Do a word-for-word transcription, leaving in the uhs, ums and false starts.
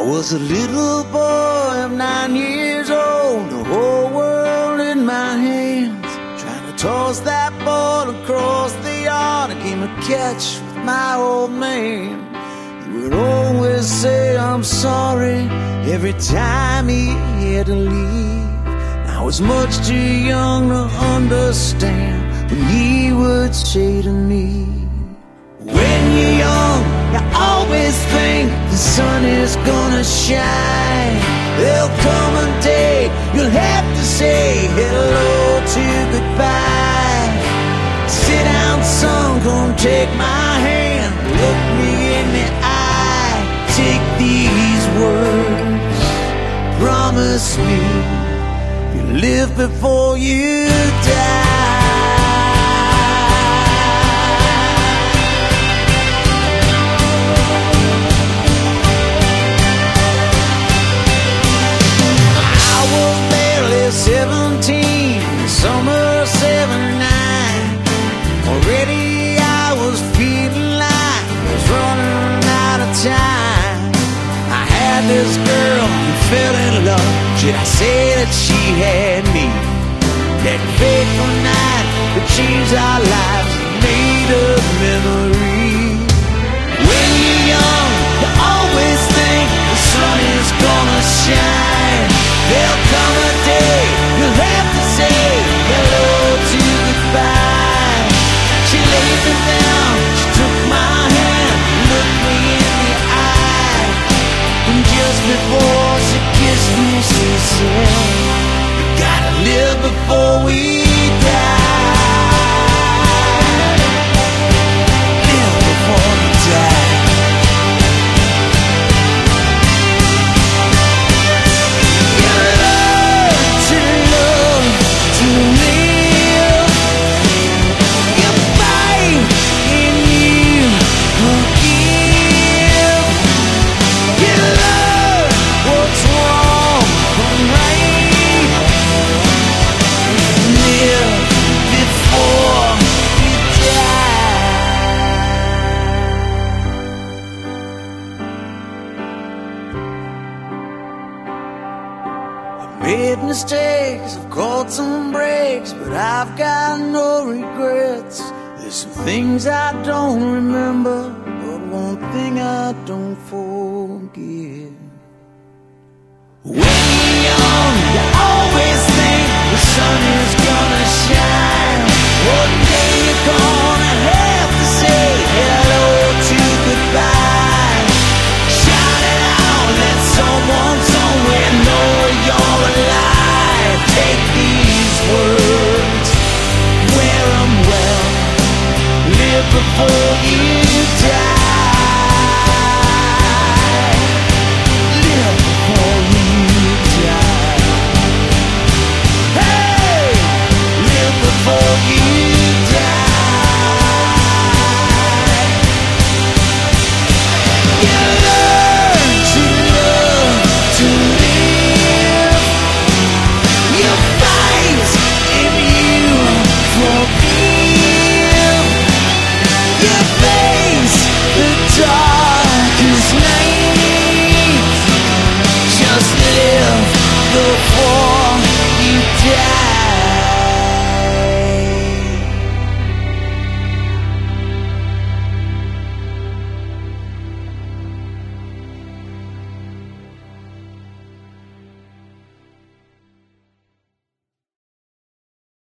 was a little boy of nine years old, the whole world in my hands, trying to toss that ball across the yard. I came to catch with my old man. He would always say I'm sorry every time he had to leave. I was much too young to understand when he would say to me, when you're young, you always think the sun is gonna shine. There'll come a day you'll have to say hello to goodbye. Sit down, son, come take my hand, look me in the eye. Take these words, promise me you'll live before you die. Seventeen, summer seventy-nine. Already I was feeling like I was running out of time. I had this girl who fell in love. Should I say that she had me? That fateful night that changed our lives, made a memory. When you're young, you always think the sun is gonna shine. There'll come a day you'll have to say hello to goodbye. She laid me down, she took my hand, looked me in the eye, and just before she kissed me, she said, you gotta live before we die. Live before you die. Made mistakes, I've caught some breaks, but I've got no regrets. There's some things I don't remember, but one thing I don't forget. When you're young, you always think the sun is gonna shine. One day you're gonna have to say hello to goodbye. Shout it out, let someone somewhere know you're alive. Take these words, wear them well, live before you die. Live before you die. Hey, live before you die. You learn to love, to live. You fight and you forgive. You face the darkest night. Just live before you die.